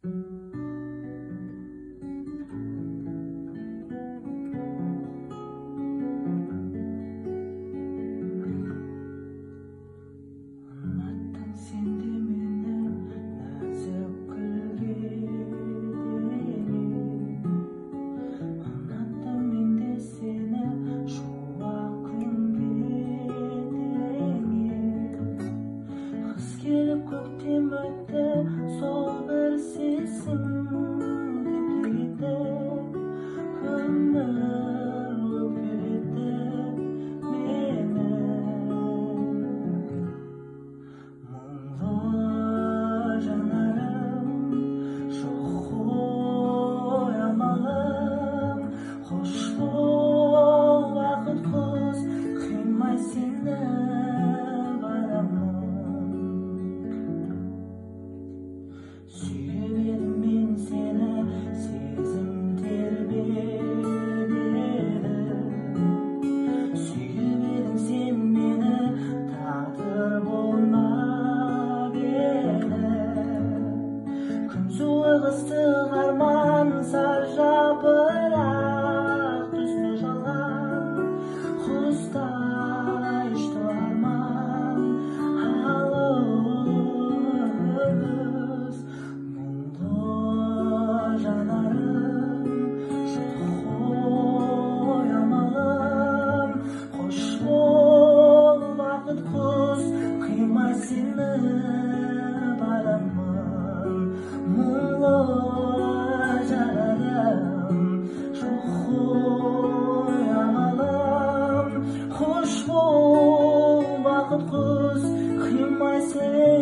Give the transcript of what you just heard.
Көктем өтті, сол бір сезімді кейде өмір өкпелетті мені. Мұңлы жанарым, жоқ қой амалым, қош бол уақыт құз, қимай сені барамын. Сүйіп едім мен сені, сезім тербеді. Сүйіп едің сен мені, тағдыр болмап еді. Күн суық ыстық арман, сар жапырақ түсті жалған. Құстай ұшты арман, алыс. Жанарым, жоқ қой амалым, қош бол уақыт құз, қимай сені барамын. Мұңлы жанарым, жоқ қой амалым, қош бол уақыт құз, қимай сені